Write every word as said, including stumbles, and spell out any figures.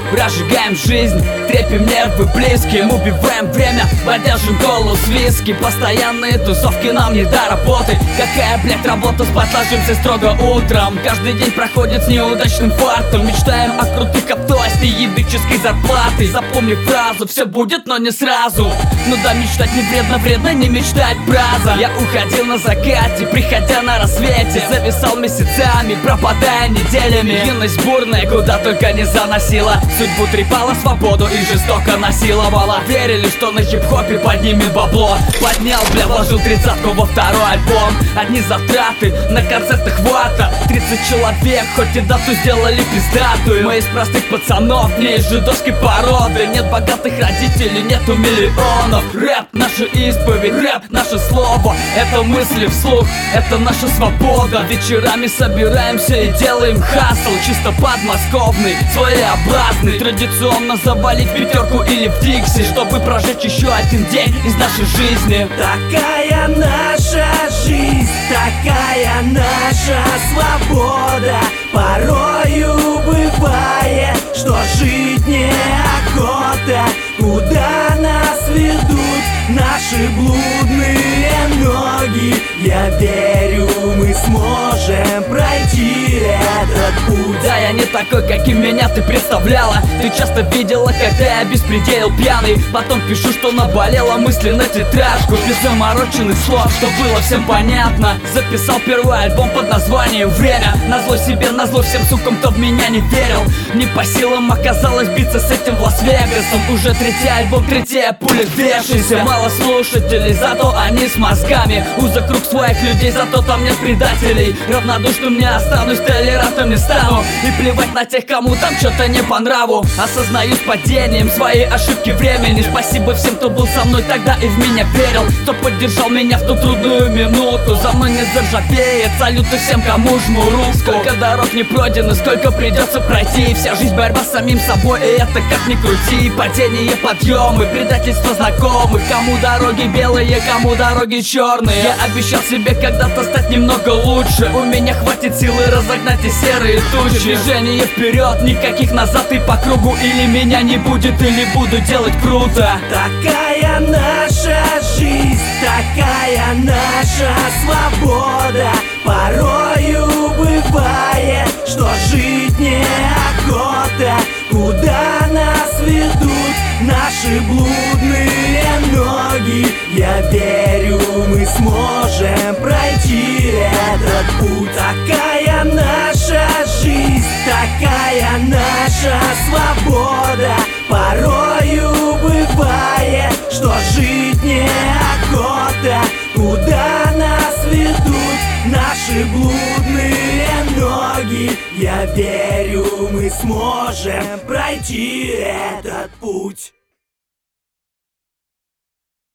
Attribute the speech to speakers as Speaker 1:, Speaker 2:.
Speaker 1: прожигаем жизнь, трепим нервы близким, убиваем время, поддержим голос виски. Постоянные тусовки нам не до работы. Какая, блядь, работа, спать ложимся строго утром. Каждый день проходит с неудачным фартом. Мечтаем о крутых авто и ебической зарплатой. Запомни фразу, все будет, но не сразу. Ну да, мечтать не вредно, вредно не мечтать, браза. Я уходил на закате, приходя на рассвете. Зависал месяцами, пропадая неделями. Юность бурная, куда только не заносила. Судьбу трепала, свободу и жестоко насиловала. Верили, что на хип-хопе поднимет бабло. Поднял, бля, вложил тридцатку во второй альбом. Одни затраты, на концертах хвата. Тридцать человек, хоть и дату сделали пиздатую. Мы из простых пацанов, не из жидовской породы. Нет богатых родителей, нету миллионов. Рэп — наша исповедь, рэп — наше слово. Это мысли вслух, это наша свобода. Вечерами собираемся и делаем хасл. Чисто подмосковный, своеобразный. Традиционно завалить пятерку или в Дикси, чтобы прожить еще один день из нашей жизни.
Speaker 2: Такая наша жизнь, такая наша свобода. Порою бывает, что жить неохота. Куда нас ведут наши блудные ноги? Я верю, мы сможем пройти этот путь.
Speaker 1: Да, я не такой, каким меня ты представляла. Ты часто видела, когда я беспределил пьяный. Потом пишу, что наболела мысли на тетрадку. Без замороченных слов, что было всем понятно. Записал первый альбом под названием «Время». Назло себе, назло всем сукам, кто в меня не верил. Не по силам оказалось биться с этим в Лас-Вегасом. Уже третий альбом, третья пуля, вешайся. Мало слушателей, зато они с мозгами. Узок круг своих людей, зато там нет предателей. Равнодушным не останусь, толерантным не стану. И плевать на тех, кому там что-то не по нраву. Осознаю с падением свои ошибки времени. Спасибо всем, кто был со мной тогда и в меня верил, кто поддержал меня в ту трудную минуту. За мной не заржавеет, салюты всем, кому жму руку. Сколько дорог не пройдено, сколько придется пройти. Вся жизнь борьба с самим собой, и это как ни крути. Падение, подъемы, предательство знакомых. Кому дороги белые, кому дороги черные. Я обещал себе когда-то стать немного лучше. У меня хватит силы разогнать и серые тучи. Движение вперед, никаких назад и по кругу. Или меня не будет, или буду делать круто.
Speaker 2: Такая наша жизнь, такая наша свобода. Порою бывает, что жить неохота. Куда нас ведут наши блудные ноги? Я верю, мы сможем пройти этот путь. Такая наша жизнь, такая наша свобода. Порою бывает, что жить неохота. Куда нас ведут наши блудные ноги? Я верю, мы сможем пройти этот путь.